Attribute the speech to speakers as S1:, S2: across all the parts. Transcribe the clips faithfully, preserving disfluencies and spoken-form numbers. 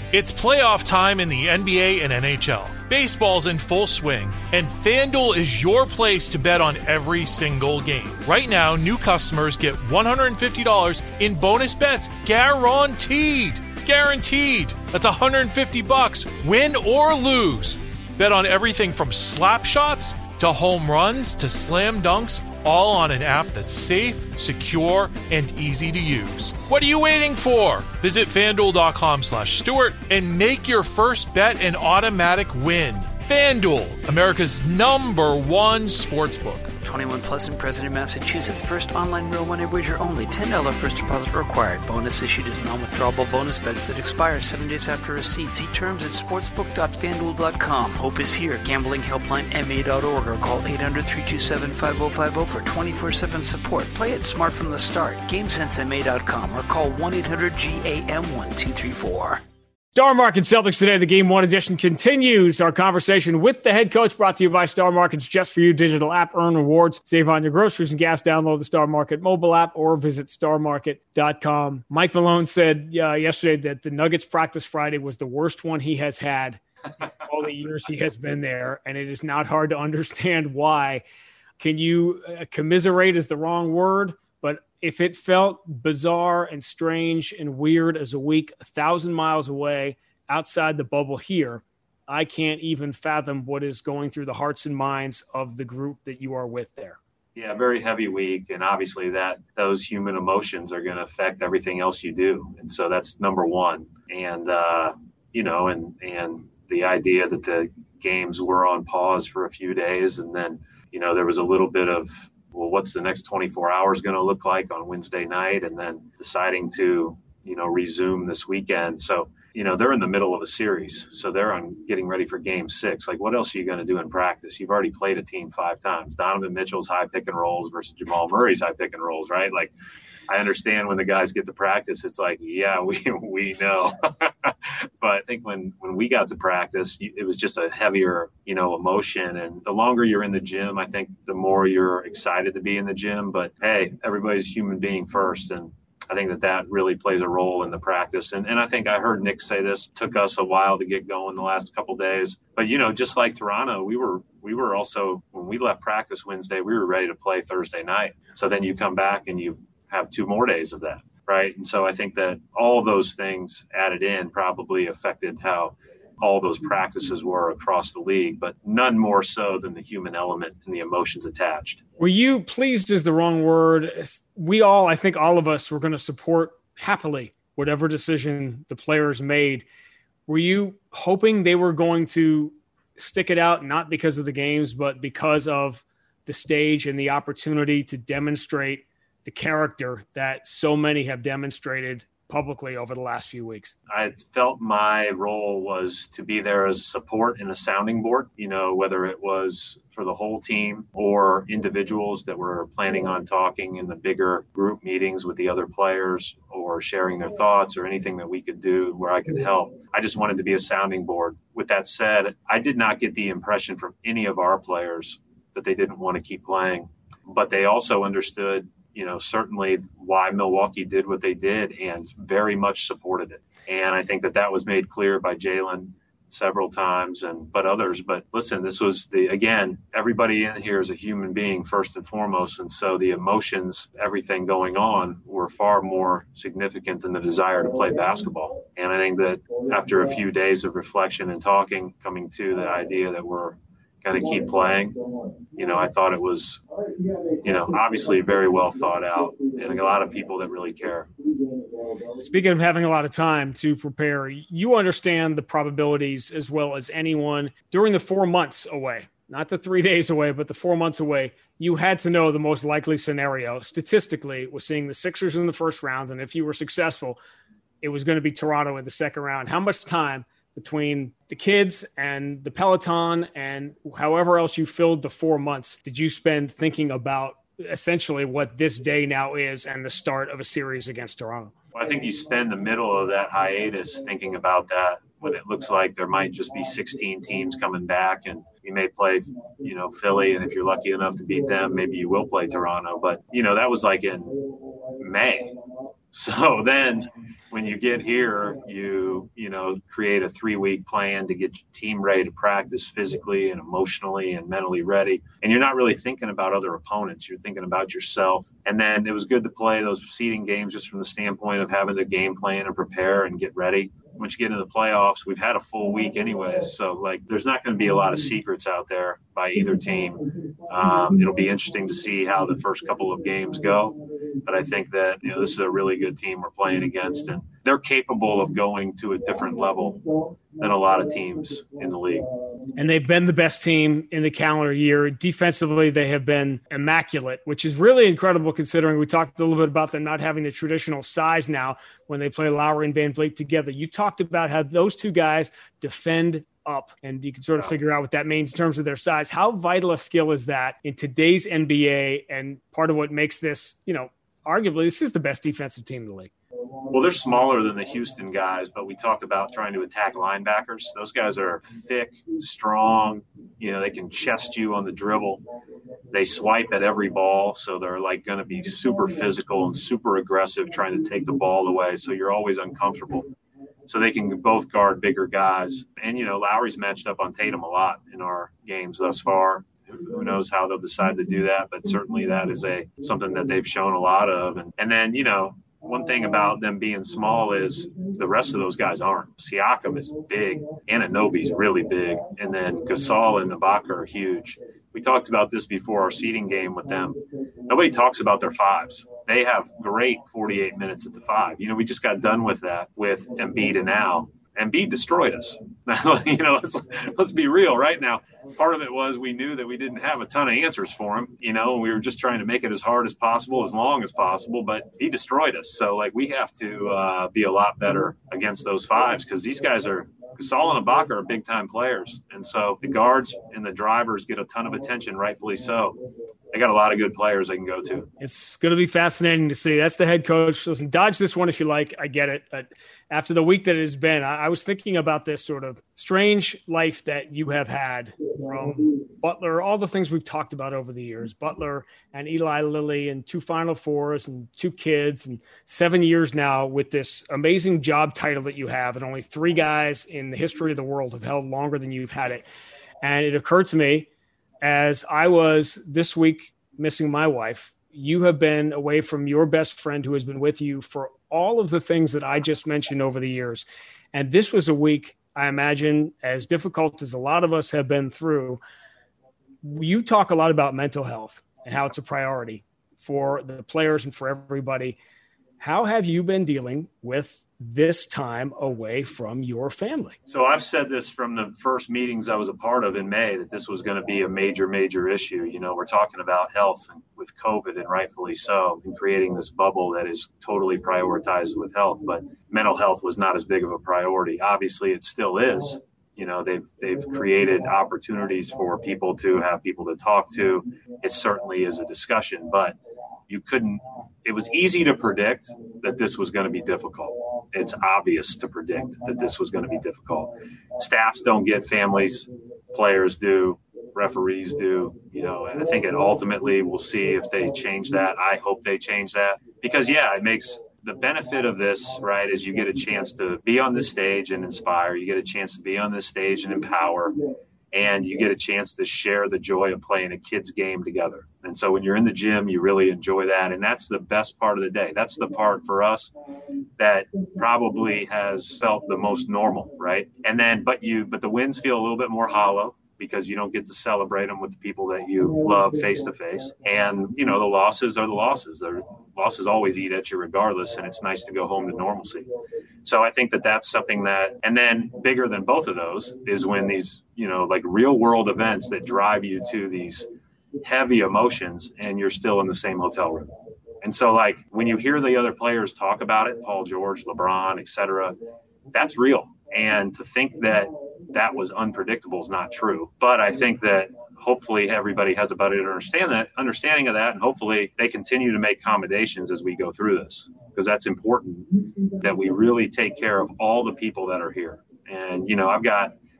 S1: It's playoff time in the N B A and N H L. Baseball's in full swing, and FanDuel is your place to bet on every single game. Right now, new customers get one hundred fifty dollars in bonus bets guaranteed. It's guaranteed. That's one hundred fifty bucks, win or lose. Bet on everything from slap shots to home runs to slam dunks, all on an app that's safe, secure, and easy to use. What are you waiting for? Visit FanDuel.com slash Stewart and make your first bet an automatic win. FanDuel, America's number one sportsbook.
S2: twenty-one plus and present in Massachusetts. First online real money wager only. ten dollars first deposit required. Bonus issued as non-withdrawable bonus bets that expire seven days after receipt. See terms at sportsbook dot fan duel dot com. Hope is here. Gambling helpline M A dot org or call eight hundred, three two seven, five oh five oh for twenty-four seven support. Play it smart from the start. game sense M A dot com or call one eight hundred G A M one two three four.
S3: Star Market Celtics today, the Game One edition continues our conversation with the head coach, brought to you by Star Market's Just For You digital app. Earn rewards, save on your groceries and gas. Download the Star Market mobile app or visit star market dot com. Mike Malone said uh, yesterday that the Nuggets practice Friday was the worst one he has had all the years he has been there, and it is not hard to understand why. Can you uh, commiserate is the wrong word, but if it felt bizarre and strange and weird as a week a thousand miles away outside the bubble here, I can't even fathom what is going through the hearts and minds of the group that you are with there.
S4: Yeah, very heavy week. And obviously that those human emotions are going to affect everything else you do. And so that's number one. And, uh, you know, and, and the idea that the games were on pause for a few days. And then, you know, there was a little bit of, well, what's the next twenty-four hours going to look like on Wednesday night, and then deciding to, you know, resume this weekend. So, you know, they're in the middle of a series. So they're on getting ready for game six. Like, what else are you going to do in practice? You've already played a team five times. Donovan Mitchell's high pick and rolls versus Jamal Murray's high pick and rolls, right? Like, I understand when the guys get to practice, it's like, yeah, we we know. But I think when, when we got to practice, it was just a heavier, you know, emotion. And the longer you're in the gym, I think the more you're excited to be in the gym. But, hey, everybody's a human being first. And I think that that really plays a role in the practice. And, and I think I heard Nick say this, took us a while to get going the last couple of days. But, you know, just like Toronto, we were we were also, when we left practice Wednesday, we were ready to play Thursday night. So then you come back and you have two more days of that, right? And so I think that all those things added in probably affected how all those practices were across the league, but none more so than the human element and the emotions attached.
S3: Were you pleased is the wrong word. We all, I think all of us were going to support happily whatever decision the players made. Were you hoping they were going to stick it out, not because of the games, but because of the stage and the opportunity to demonstrate the character that so many have demonstrated publicly over the last few weeks?
S4: I felt my role was to be there as support and a sounding board, you know, whether it was for the whole team or individuals that were planning on talking in the bigger group meetings with the other players or sharing their thoughts or anything that we could do where I could help. I just wanted to be a sounding board. With that said, I did not get the impression from any of our players that they didn't want to keep playing, but they also understood, you know, certainly why Milwaukee did what they did and very much supported it. And I think that that was made clear by Jalen several times and but others. But listen, this was the, again, everybody in here is a human being first and foremost. And so the emotions, everything going on were far more significant than the desire to play basketball. And I think that after a few days of reflection and talking, coming to the idea that we're going to keep playing, you know, I thought it was, you know, obviously very well thought out and a lot of people that really care.
S3: Speaking of having a lot of time to prepare, you understand the probabilities as well as anyone during the four months away, not the three days away, but the four months away. You had to know the most likely scenario statistically was seeing the Sixers in the first round. And if you were successful, it was going to be Toronto in the second round. How much time between the kids and the Peloton and however else you filled the four months did you spend thinking about essentially what this day now is and the start of a series against Toronto?
S4: Well, I think you spend the middle of that hiatus thinking about that when it looks like there might just be sixteen teams coming back and you may play, you know, Philly. And if you're lucky enough to beat them, maybe you will play Toronto. But, you know, that was like in May. So then when you get here, you you know, create a three-week plan to get your team ready to practice physically and emotionally and mentally ready. And you're not really thinking about other opponents. You're thinking about yourself. And then it was good to play those seeding games just from the standpoint of having to game plan and prepare and get ready. Once you get into the playoffs, we've had a full week anyways. So, like, there's not going to be a lot of secrets out there by either team. Um, it'll be interesting to see how the first couple of games go. But I think that, you know, this is a really good team we're playing against, and they're capable of going to a different level than a lot of teams in the league.
S3: And they've been the best team in the calendar year. Defensively, they have been immaculate, which is really incredible considering we talked a little bit about them not having the traditional size now when they play Lowry and Van Vliet together. You talked about how those two guys defend up, and you can sort of figure out what that means in terms of their size. How vital a skill is that in today's N B A, and part of what makes this, you know, arguably this is the best defensive team in the league?
S4: Well, they're smaller than the Houston guys, but we talk about trying to attack linebackers. Those guys are thick, strong. You know, they can chest you on the dribble. They swipe at every ball, so they're like going to be super physical and super aggressive trying to take the ball away, so you're always uncomfortable. So they can both guard bigger guys. And, you know, Lowry's matched up on Tatum a lot in our games thus far. Who knows how they'll decide to do that, but certainly that is a something that they've shown a lot of. And, and then, you know, one thing about them being small is the rest of those guys aren't. Siakam is big. Anunoby's really big. And then Gasol and Ibaka are huge. We talked about this before our seeding game with them. Nobody talks about their fives. They have great forty-eight minutes at the five. You know, we just got done with that with Embiid and Al. Embiid destroyed us. you know, let's, let's be real right now. Part of it was we knew that we didn't have a ton of answers for him, you know, and we were just trying to make it as hard as possible, as long as possible, but he destroyed us. So, like, we have to uh, be a lot better against those fives because these guys are – Gasol and Ibaka are big-time players. And so the guards and the drivers get a ton of attention, rightfully so. They got a lot of good players they can go to.
S3: It's going to be fascinating to see. That's the head coach. Listen, dodge this one if you like. I get it. But after the week that it has been, I, I was thinking about this sort of strange life that you have had from Butler, all the things we've talked about over the years, Butler and Eli Lilly and two Final Fours and two kids and seven years now with this amazing job title that you have, and only three guys in the history of the world have held longer than you've had it. And it occurred to me, as I was this week missing my wife, you have been away from your best friend who has been with you for all of the things that I just mentioned over the years. And this was a week, I imagine, as difficult as a lot of us have been through. You talk a lot about mental health and how it's a priority for the players and for everybody. How have you been dealing with this time away from your family?
S4: So I've said this from the first meetings I was a part of in May, that this was going to be a major, major issue. You know, we're talking about health with COVID, and rightfully so, and creating this bubble that is totally prioritized with health. But mental health was not as big of a priority. Obviously, it still is. You know, they've they've created opportunities for people to have people to talk to. It certainly is a discussion, but you couldn't – it was easy to predict that this was going to be difficult. It's obvious to predict that this was going to be difficult. Staffs don't get families. Players do. Referees do. You know, and I think it ultimately we'll see if they change that. I hope they change that because, yeah, it makes – the benefit of this, right, is you get a chance to be on this stage and inspire. You get a chance to be on this stage and empower. And you get a chance to share the joy of playing a kid's game together. And so when you're in the gym, you really enjoy that. And that's the best part of the day. That's the part for us that probably has felt the most normal, right? And then, but you, but the wins feel a little bit more hollow because you don't get to celebrate them with the people that you love face to face. And, you know, the losses are the losses. The losses always eat at you regardless. And it's nice to go home to normalcy. So I think that that's something that, and then bigger than both of those is when these, you know, like real world events that drive you to these heavy emotions and you're still in the same hotel room. And so like when you hear the other players talk about it, Paul George, LeBron, et cetera, that's real. And to think that that was unpredictable is not true. But I think that hopefully everybody has a better understand that, understanding of that, and hopefully they continue to make accommodations as we go through this, because that's important that we really take care of all the people that are here. And, you know, I've got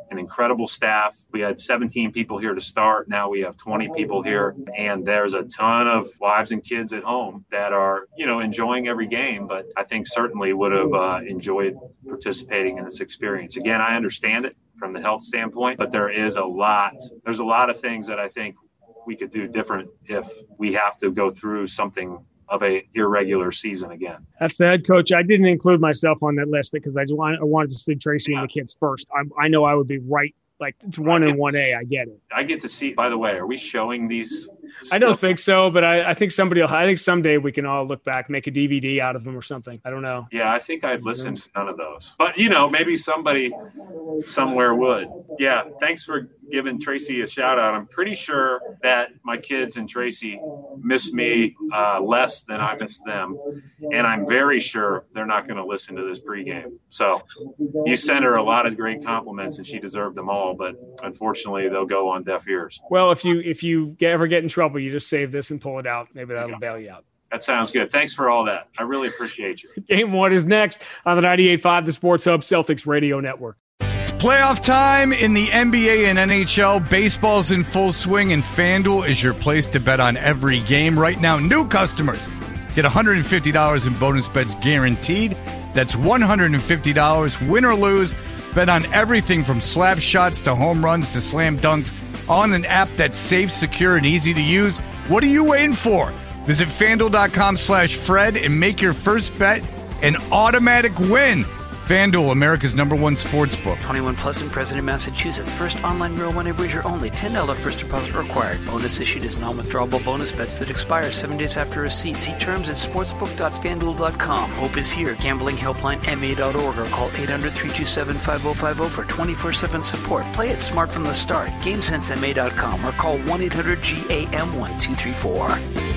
S4: an incredible staff. We had seventeen people here to start. Now we have twenty people here, and there's a ton of wives and kids at home that are, you know, enjoying every game, but I think certainly would have uh, enjoyed participating in this experience. Again, I understand it from the health standpoint, but there is a lot, there's a lot of things that I think we could do different if we have to go through something of a irregular season again.
S3: That's the head coach. I didn't include myself on that list because I, just want, I wanted to see Tracy yeah. and the kids first. I, I know I would be right. Like it's one and one A. I get it.
S4: I get to see, by the way, are we showing these?
S3: I don't think so, but I, I think somebody will, I think someday we can all look back, make a D V D out of them or something. I don't know.
S4: Yeah, I think I'd listened to none of those. But, you know, maybe somebody somewhere would. Yeah, thanks for giving Tracy a shout out. I'm pretty sure that my kids and Tracy miss me uh, less than I miss them. And I'm very sure they're not going to listen to this pregame. So you sent her a lot of great compliments and she deserved them all. But unfortunately, they'll go on deaf ears.
S3: Well, if you if you get, ever get in trouble, you just save this and pull it out. Maybe that'll yeah. bail you out.
S4: That sounds good. Thanks for all that. I really appreciate you.
S3: Game one is next on the ninety-eight point five, the Sports Hub Celtics Radio Network.
S5: It's playoff time in the N B A and N H L. Baseball's in full swing, and FanDuel is your place to bet on every game. Right now, new customers get one hundred fifty dollars in bonus bets guaranteed. That's one hundred fifty dollars, win or lose. Bet on everything from slap shots to home runs to slam dunks on an app that's safe, secure, and easy to use. What are you waiting for? Visit FanDuel.com slash Fred and make your first bet an automatic win. FanDuel, America's number one sports book.
S2: twenty-one plus in President, Massachusetts. First online real money wager only. ten dollars first deposit required. Bonus issued as non-withdrawable bonus bets that expire seven days after receipt. See terms at sportsbook dot fan duel dot com. Hope is here. Gambling helpline M A dot org or call eight hundred, three two seven, five oh five oh for twenty-four seven support. Play it smart from the start. GameSense M A dot com or call one eight hundred G A M one two three four.